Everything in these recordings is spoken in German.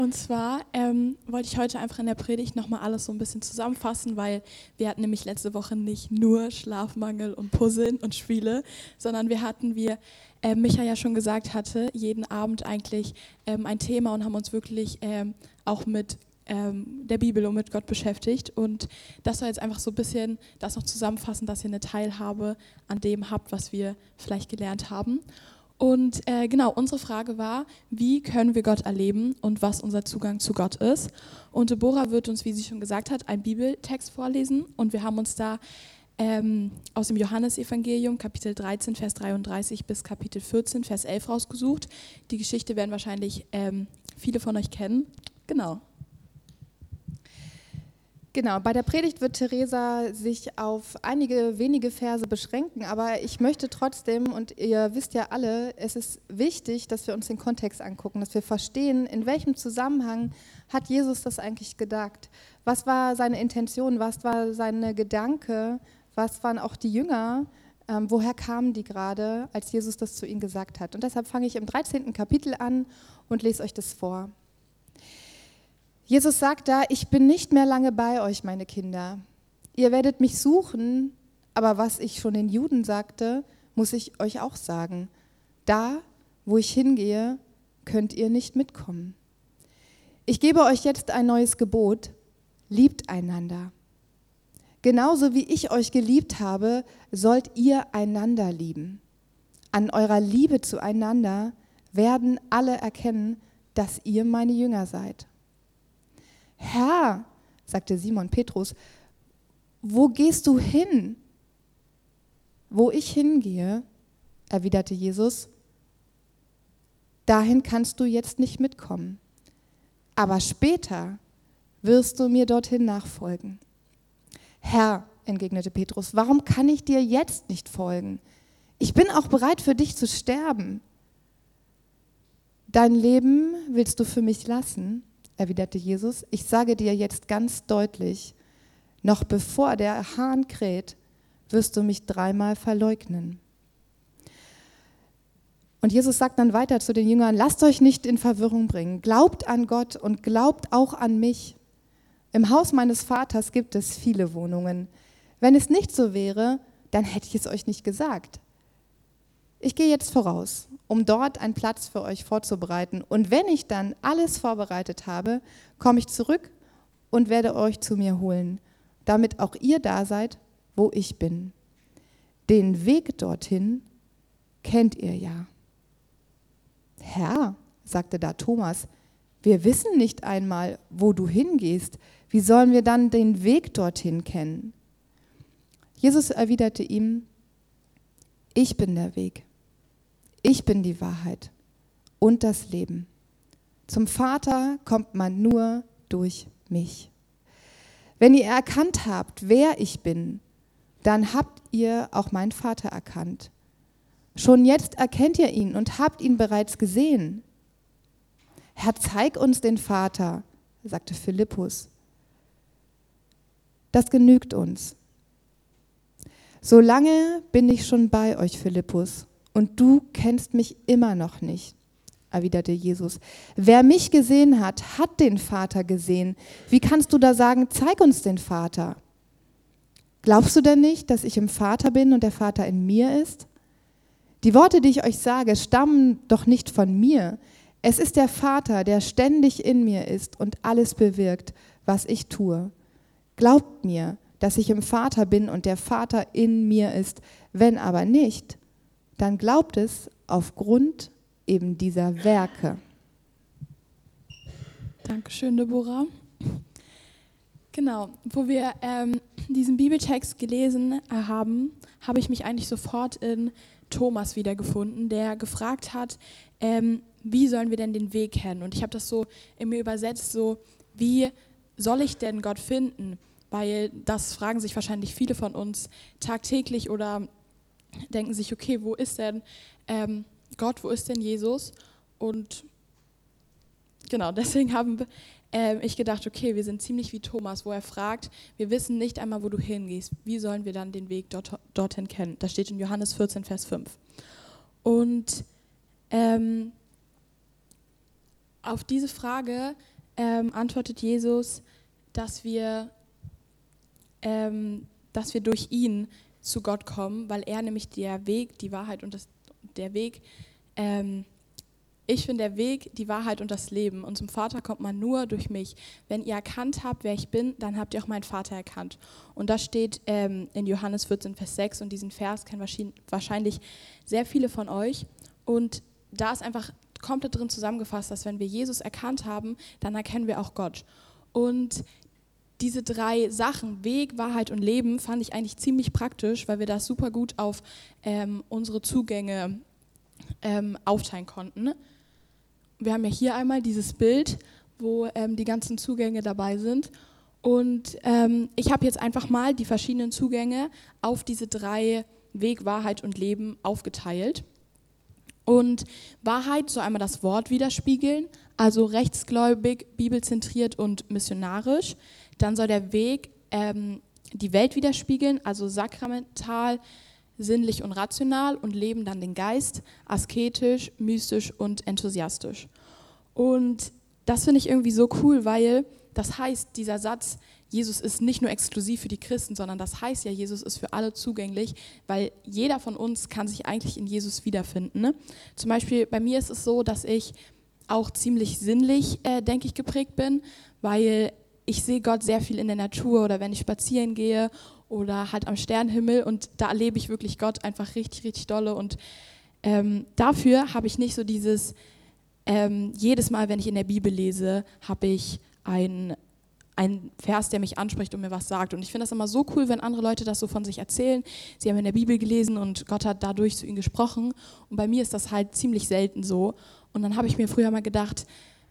Und zwar wollte ich heute einfach in der Predigt nochmal alles so ein bisschen zusammenfassen, weil wir hatten nämlich letzte Woche nicht nur Schlafmangel und Puzzeln und Spiele, sondern wie Micha ja schon gesagt hatte, jeden Abend eigentlich ein Thema und haben uns wirklich auch mit der Bibel und mit Gott beschäftigt. Und das soll jetzt einfach so ein bisschen das noch zusammenfassen, dass ihr eine Teilhabe an dem habt, was wir vielleicht gelernt haben. Und genau, unsere Frage war, wie können wir Gott erleben und was unser Zugang zu Gott ist. Und Deborah wird uns, wie sie schon gesagt hat, einen Bibeltext vorlesen. Und wir haben uns da aus dem Johannesevangelium, Kapitel 13, Vers 33 bis Kapitel 14, Vers 11 rausgesucht. Die Geschichte werden wahrscheinlich viele von euch kennen. Genau. Genau, bei der Predigt wird Theresa sich auf einige wenige Verse beschränken, aber ich möchte trotzdem, und ihr wisst ja alle, es ist wichtig, dass wir uns den Kontext angucken, dass wir verstehen, in welchem Zusammenhang hat Jesus das eigentlich gedacht? Was war seine Intention, was war seine Gedanke, was waren auch die Jünger, woher kamen die gerade, als Jesus das zu ihnen gesagt hat? Und deshalb fange ich im 13. Kapitel an und lese euch das vor. Jesus sagt da, ich bin nicht mehr lange bei euch, meine Kinder. Ihr werdet mich suchen, aber was ich schon den Juden sagte, muss ich euch auch sagen. Da, wo ich hingehe, könnt ihr nicht mitkommen. Ich gebe euch jetzt ein neues Gebot, liebt einander. Genauso wie ich euch geliebt habe, sollt ihr einander lieben. An eurer Liebe zueinander werden alle erkennen, dass ihr meine Jünger seid. Herr, sagte Simon Petrus, wo gehst du hin? Wo ich hingehe, erwiderte Jesus, dahin kannst du jetzt nicht mitkommen. Aber später wirst du mir dorthin nachfolgen. Herr, entgegnete Petrus, warum kann ich dir jetzt nicht folgen? Ich bin auch bereit, für dich zu sterben. Dein Leben willst du für mich lassen? Erwiderte Jesus, ich sage dir jetzt ganz deutlich, noch bevor der Hahn kräht, wirst du mich 3-mal verleugnen. Und Jesus sagt dann weiter zu den Jüngern, lasst euch nicht in Verwirrung bringen, glaubt an Gott und glaubt auch an mich. Im Haus meines Vaters gibt es viele Wohnungen. Wenn es nicht so wäre, dann hätte ich es euch nicht gesagt. Ich gehe jetzt voraus, um dort einen Platz für euch vorzubereiten. Und wenn ich dann alles vorbereitet habe, komme ich zurück und werde euch zu mir holen, damit auch ihr da seid, wo ich bin. Den Weg dorthin kennt ihr ja. Herr, sagte da Thomas, wir wissen nicht einmal, wo du hingehst. Wie sollen wir dann den Weg dorthin kennen? Jesus erwiderte ihm, ich bin der Weg. Ich bin die Wahrheit und das Leben. Zum Vater kommt man nur durch mich. Wenn ihr erkannt habt, wer ich bin, dann habt ihr auch meinen Vater erkannt. Schon jetzt erkennt ihr ihn und habt ihn bereits gesehen. Herr, zeig uns den Vater, sagte Philippus. Das genügt uns. Solange bin ich schon bei euch, Philippus. Und du kennst mich immer noch nicht, erwiderte Jesus. Wer mich gesehen hat, hat den Vater gesehen. Wie kannst du da sagen, zeig uns den Vater? Glaubst du denn nicht, dass ich im Vater bin und der Vater in mir ist? Die Worte, die ich euch sage, stammen doch nicht von mir. Es ist der Vater, der ständig in mir ist und alles bewirkt, was ich tue. Glaubt mir, dass ich im Vater bin und der Vater in mir ist. Wenn aber nicht, dann glaubt es aufgrund eben dieser Werke. Dankeschön, Deborah. Genau, wo wir diesen Bibeltext gelesen haben, habe ich mich eigentlich sofort in Thomas wiedergefunden, der gefragt hat, wie sollen wir denn den Weg kennen? Und ich habe das so in mir übersetzt, so, wie soll ich denn Gott finden? Weil das fragen sich wahrscheinlich viele von uns tagtäglich oder denken sich, okay, wo ist denn Gott, wo ist denn Jesus? Und genau, deswegen habe ich gedacht, okay, wir sind ziemlich wie Thomas, wo er fragt, wir wissen nicht einmal, wo du hingehst. Wie sollen wir dann den Weg dorthin kennen? Das steht in Johannes 14, Vers 5. Und Auf diese Frage antwortet Jesus, dass wir durch ihn zu Gott kommen, weil er nämlich der Weg, die Wahrheit und der Weg, ich bin der Weg, die Wahrheit und das Leben. Und zum Vater kommt man nur durch mich. Wenn ihr erkannt habt, wer ich bin, dann habt ihr auch meinen Vater erkannt. Und das steht in Johannes 14, Vers 6 und diesen Vers kennen wahrscheinlich sehr viele von euch. Und da ist einfach komplett drin zusammengefasst, dass wenn wir Jesus erkannt haben, dann erkennen wir auch Gott. Und diese 3 Sachen, Weg, Wahrheit und Leben, fand ich eigentlich ziemlich praktisch, weil wir das super gut auf unsere Zugänge aufteilen konnten. Wir haben ja hier einmal dieses Bild, wo die ganzen Zugänge dabei sind. Und ich habe jetzt einfach mal die verschiedenen Zugänge auf diese 3 Weg, Wahrheit und Leben aufgeteilt. Und Wahrheit soll einmal das Wort widerspiegeln, also rechtsgläubig, bibelzentriert und missionarisch. Dann soll der Weg die Welt widerspiegeln, also sakramental, sinnlich und rational, und Leben dann den Geist, asketisch, mystisch und enthusiastisch. Und das finde ich irgendwie so cool, weil das heißt, dieser Satz, Jesus ist nicht nur exklusiv für die Christen, sondern das heißt ja, Jesus ist für alle zugänglich, weil jeder von uns kann sich eigentlich in Jesus wiederfinden. Ne? Zum Beispiel bei mir ist es so, dass ich auch ziemlich sinnlich, denke ich, geprägt bin, weil ich sehe Gott sehr viel in der Natur oder wenn ich spazieren gehe oder halt am Sternenhimmel, und da erlebe ich wirklich Gott einfach richtig, richtig dolle, und dafür habe ich nicht so dieses, jedes Mal, wenn ich in der Bibel lese, habe ich ein Vers, der mich anspricht und mir was sagt. Und ich finde das immer so cool, wenn andere Leute das so von sich erzählen. Sie haben in der Bibel gelesen und Gott hat dadurch zu ihnen gesprochen. Und bei mir ist das halt ziemlich selten so. Und dann habe ich mir früher mal gedacht,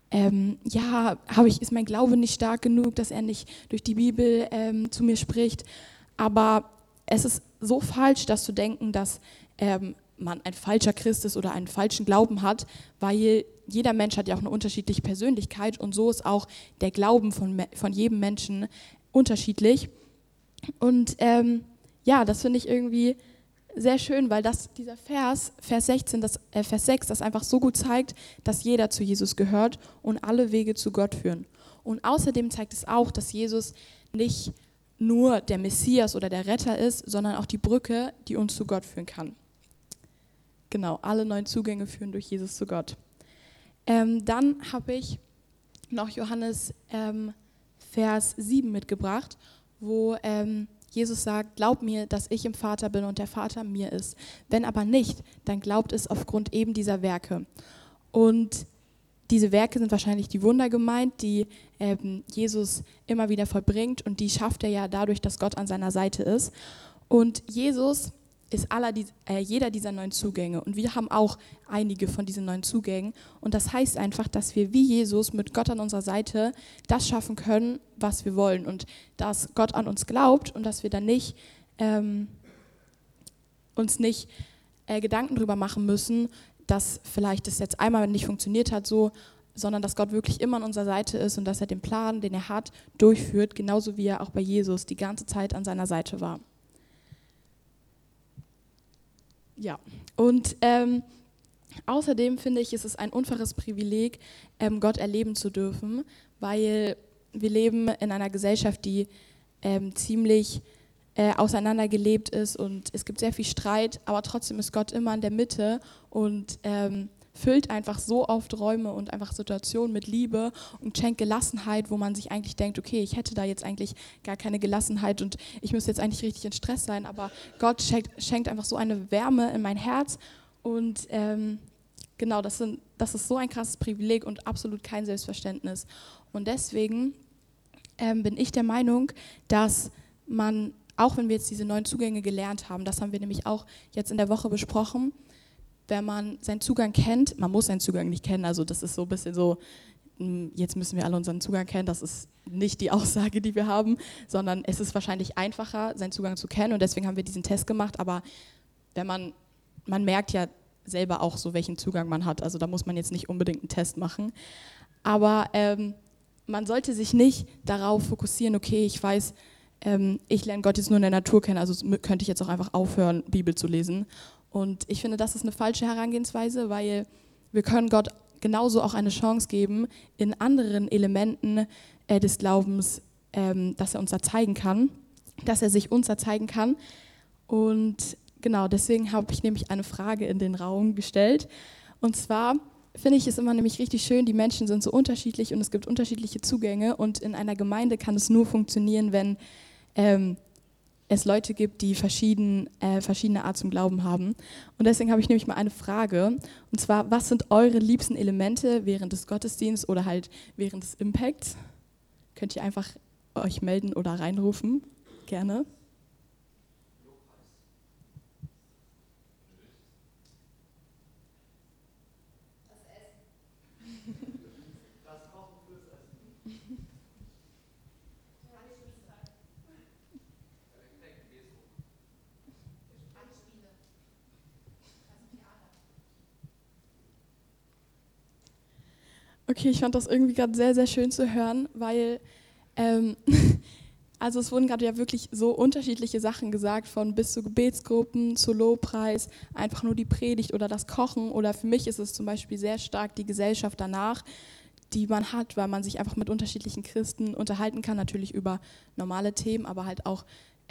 ist mein Glaube nicht stark genug, dass er nicht durch die Bibel zu mir spricht. Aber es ist so falsch, das zu denken, dass man ein falscher Christ ist oder einen falschen Glauben hat, weil jeder Mensch hat ja auch eine unterschiedliche Persönlichkeit, und so ist auch der Glauben von jedem Menschen unterschiedlich. Und das finde ich irgendwie sehr schön, weil dieser Vers 16, Vers 6, das einfach so gut zeigt, dass jeder zu Jesus gehört und alle Wege zu Gott führen. Und außerdem zeigt es auch, dass Jesus nicht nur der Messias oder der Retter ist, sondern auch die Brücke, die uns zu Gott führen kann. Genau, alle 9 Zugänge führen durch Jesus zu Gott. Dann habe ich noch Johannes Vers 7 mitgebracht, wo Jesus sagt, glaub mir, dass ich im Vater bin und der Vater mir ist. Wenn aber nicht, dann glaubt es aufgrund eben dieser Werke. Und diese Werke sind wahrscheinlich die Wunder gemeint, die Jesus immer wieder vollbringt, und die schafft er ja dadurch, dass Gott an seiner Seite ist. Und Jesus ist jeder dieser 9 Zugänge, und wir haben auch einige von diesen 9 Zugängen, und das heißt einfach, dass wir wie Jesus mit Gott an unserer Seite das schaffen können, was wir wollen, und dass Gott an uns glaubt und dass wir dann nicht uns nicht Gedanken darüber machen müssen, dass vielleicht das jetzt einmal nicht funktioniert hat, sondern dass Gott wirklich immer an unserer Seite ist und dass er den Plan, den er hat, durchführt, genauso wie er auch bei Jesus die ganze Zeit an seiner Seite war. Ja, und außerdem finde ich, ist es ein unfaires Privileg, Gott erleben zu dürfen, weil wir leben in einer Gesellschaft, die ziemlich auseinandergelebt ist, und es gibt sehr viel Streit, aber trotzdem ist Gott immer in der Mitte und füllt einfach so oft Räume und einfach Situationen mit Liebe und schenkt Gelassenheit, wo man sich eigentlich denkt, okay, ich hätte da jetzt eigentlich gar keine Gelassenheit und ich müsste jetzt eigentlich richtig in Stress sein, aber Gott schenkt einfach so eine Wärme in mein Herz, und genau, das ist so ein krasses Privileg und absolut kein Selbstverständnis. Und deswegen bin ich der Meinung, dass man, auch wenn wir jetzt diese 9 Zugänge gelernt haben, das haben wir nämlich auch jetzt in der Woche besprochen, wenn man seinen Zugang kennt, man muss seinen Zugang nicht kennen, also das ist so ein bisschen so, jetzt müssen wir alle unseren Zugang kennen, das ist nicht die Aussage, die wir haben, sondern es ist wahrscheinlich einfacher, seinen Zugang zu kennen, und deswegen haben wir diesen Test gemacht, aber wenn man merkt ja selber auch so, welchen Zugang man hat, also da muss man jetzt nicht unbedingt einen Test machen, aber man sollte sich nicht darauf fokussieren, okay, ich weiß, ich lerne Gott jetzt nur in der Natur kennen, also könnte ich jetzt auch einfach aufhören, Bibel zu lesen. Und ich finde, das ist eine falsche Herangehensweise, weil wir können Gott genauso auch eine Chance geben in anderen Elementen des Glaubens, dass er uns da zeigen kann, dass er sich uns da zeigen kann. Und genau, deswegen habe ich nämlich eine Frage in den Raum gestellt. Und zwar finde ich es immer nämlich richtig schön, die Menschen sind so unterschiedlich und es gibt unterschiedliche Zugänge. Und in einer Gemeinde kann es nur funktionieren, wenn es Leute gibt, die verschiedene Art zum Glauben haben. Und deswegen habe ich nämlich mal eine Frage. Und zwar, was sind eure liebsten Elemente während des Gottesdienstes oder halt während des Impacts? Könnt ihr einfach euch melden oder reinrufen? Gerne. Okay, ich fand das irgendwie gerade sehr, sehr schön zu hören, weil also es wurden gerade ja wirklich so unterschiedliche Sachen gesagt, von bis zu Gebetsgruppen, zu Lobpreis, einfach nur die Predigt oder das Kochen. Oder für mich ist es zum Beispiel sehr stark die Gesellschaft danach, die man hat, weil man sich einfach mit unterschiedlichen Christen unterhalten kann, natürlich über normale Themen, aber halt auch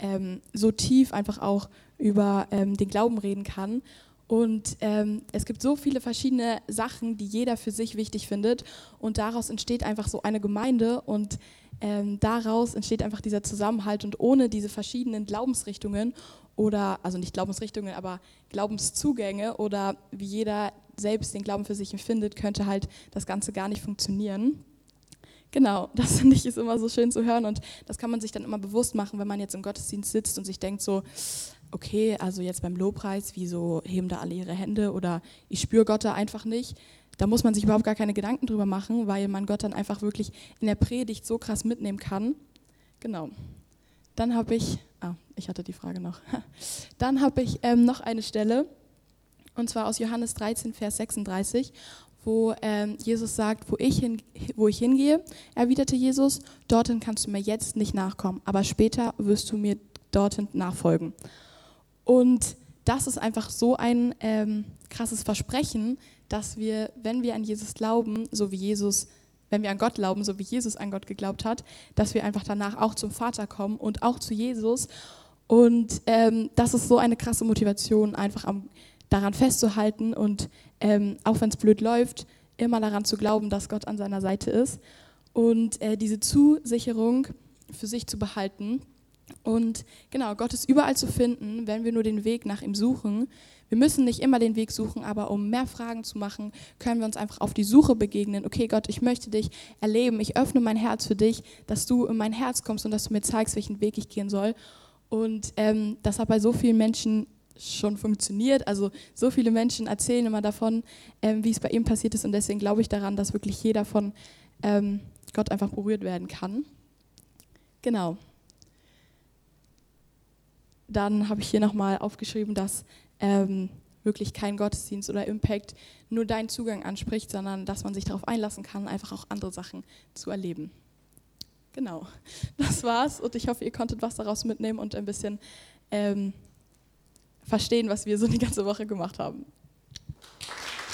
so tief einfach auch über den Glauben reden kann. Und es gibt so viele verschiedene Sachen, die jeder für sich wichtig findet. Und daraus entsteht einfach so eine Gemeinde und daraus entsteht einfach dieser Zusammenhalt. Und ohne diese verschiedenen Glaubensrichtungen oder, also nicht Glaubensrichtungen, aber Glaubenszugänge oder wie jeder selbst den Glauben für sich empfindet, könnte halt das Ganze gar nicht funktionieren. Genau, das finde ich ist immer so schön zu hören und das kann man sich dann immer bewusst machen, wenn man jetzt im Gottesdienst sitzt und sich denkt so, okay, also jetzt beim Lobpreis, wieso heben da alle ihre Hände oder ich spüre Gott da einfach nicht. Da muss man sich überhaupt gar keine Gedanken drüber machen, weil man Gott dann einfach wirklich in der Predigt so krass mitnehmen kann. Genau. Dann habe ich, ich hatte die Frage noch. Dann habe ich noch eine Stelle, und zwar aus Johannes 13, Vers 36, wo Jesus sagt, wo ich hingehe, erwiderte Jesus, dorthin kannst du mir jetzt nicht nachkommen, aber später wirst du mir dorthin nachfolgen. Und das ist einfach so ein krasses Versprechen, dass wir, wenn wir an Jesus glauben, so wie Jesus, wenn wir an Gott glauben, so wie Jesus an Gott geglaubt hat, dass wir einfach danach auch zum Vater kommen und auch zu Jesus. Und das ist so eine krasse Motivation, einfach daran festzuhalten und auch wenn es blöd läuft, immer daran zu glauben, dass Gott an seiner Seite ist und diese Zusicherung für sich zu behalten. Und genau, Gott ist überall zu finden, wenn wir nur den Weg nach ihm suchen. Wir müssen nicht immer den Weg suchen, aber um mehr Fragen zu machen, können wir uns einfach auf die Suche begegnen. Okay, Gott, ich möchte dich erleben, ich öffne mein Herz für dich, dass du in mein Herz kommst und dass du mir zeigst, welchen Weg ich gehen soll. Und das hat bei so vielen Menschen schon funktioniert. Also so viele Menschen erzählen immer davon, wie es bei ihm passiert ist. Und deswegen glaube ich daran, dass wirklich jeder von Gott einfach berührt werden kann. Genau. Dann habe ich hier nochmal aufgeschrieben, dass wirklich kein Gottesdienst oder Impact nur deinen Zugang anspricht, sondern dass man sich darauf einlassen kann, einfach auch andere Sachen zu erleben. Genau, das war's und ich hoffe, ihr konntet was daraus mitnehmen und ein bisschen verstehen, was wir so die ganze Woche gemacht haben.